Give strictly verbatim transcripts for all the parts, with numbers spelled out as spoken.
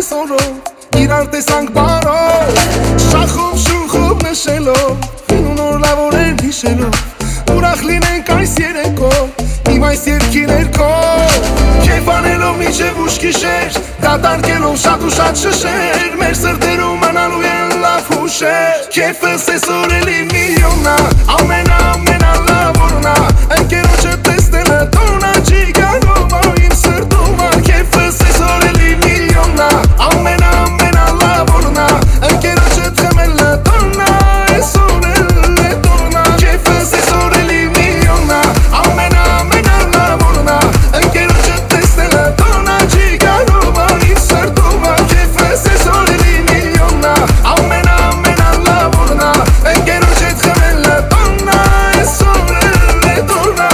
այսօրով իրար տեսանք բարով, շախով շուխով նշելով, ու նոր լավորեր հիշելով, ուրախ լինենք այս երեկով, իմ այս երգի ներքո, քեֆ անելով մինչև ուշ գիշեր, դատարկելով շատ ու շատ շշեր, մեր սրտերում մնալու են լավ հուշեր, քեֆս այսօր էլի միլիոննա, ամենա ամենա լավորնա, ընկերոջը տեսնելը տոնա չի գալով, իմ սրտում քեֆս այսօր էլի միլիոննա, ամենա ամենա լավորնա, ընկերոջը թմելը տոնա, այսօր էլ է տոնա, քեֆս այսօր էլի միլիոննա, ամենա ամենա լավորնա, ընկերոջը տեսնելը տոնա չի գալով, իմ սրտում քեֆս այսօր էլի միլիոննա, ամենա ամենա լավորնա, ընկերոջը թմելը տոնա, այսօր էլ է տոնա.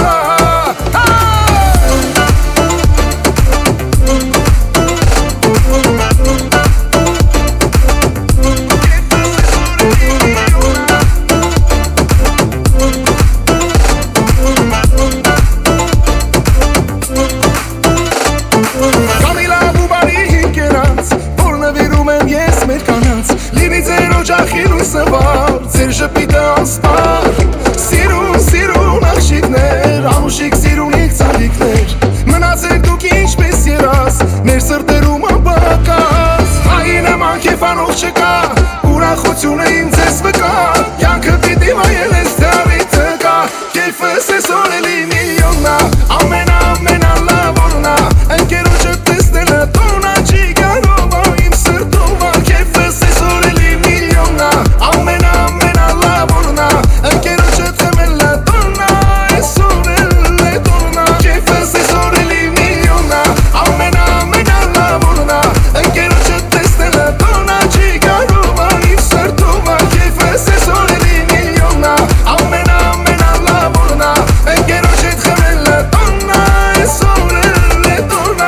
Ձեր ժպիտը անսպար, սիրուն, սիրուն աղջիկներ, անուշիկ սիրունիկ ծաղիկներ, մնացեք դուք ինչպես երաս, մեր սրտերում անպակաս, հայի նման քեֆ անող չկա, ուրախությունը իմ ձեզ վկա, կյանքը պիտի վայել ես թե առիթը կա, քեֆս այսօր էլի միլիոննա, ամենա ամենա լավորնա, ընկերոջը տեսնելը տոնա չի գալով, իմ սրտում քեֆս այսօր էլի միլիոննա, ամենա ամենա լավորնա, ընկերոջը թմելը տոնա, այսօր էլ է տոնա, քեֆս այսօր էլի միլիոննա, ամենա ամենա լավորնա, ընկերոջը տեսնելը տոնա չի գալով, իմ սրտում քեֆս այսօր էլի միլիոննա, ամենա ամենա լավորնա, ընկերոջը թմելը տոնա, այսօր էլ է տոնա.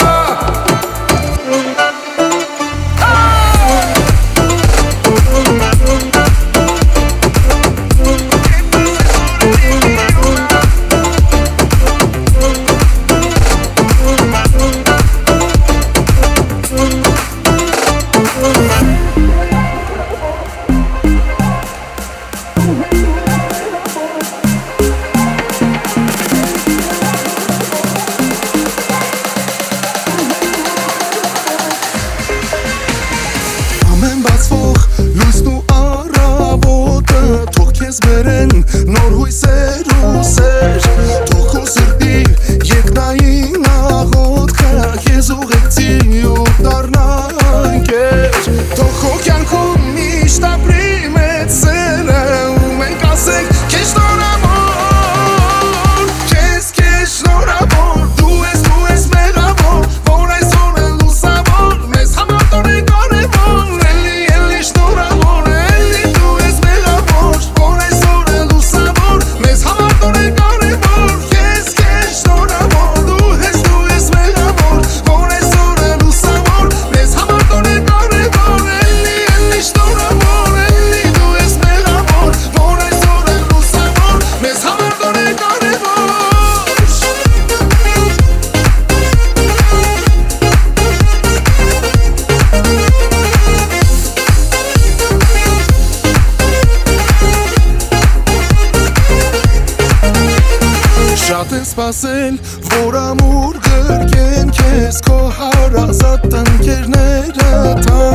Ամեն բացվող լույսն ու առավոտը թող քեզ բերեն նոր հույսեր ու սեր, թող քո սրտի երկնային աղոթքը քեզ ուղեկցի ու դառնա ընկեր, թող քո կյանքում միշտ ապրի մեծ սերը ու մենք ասենք քեզ շնորհավոր, քեզ քեզ շնորհավոր, դու ես դու ես մեղավոր, որ այսօր է լուսավոր, մեզ համար տոն է կարևոր, էլի էլի շնորհավոր, էլի դու ես մեղավոր, որ այսօր է լուսավոր, մեզ համար տոն է կարևոր, քեզ քեզ շնորհավոր, դու ես դու ես մեղավոր, որ այսօր է լուսավոր, մեզ համար տոն է կարևոր, էլի էլի շնորհավոր, էլի դու ես մեղավոր, որ այսօր է լուսավոր, մեզ համար տոն է կարևոր. Շատ են սպասել, որ ամուր գրկեն քեզ քո հարազատ ընկերները,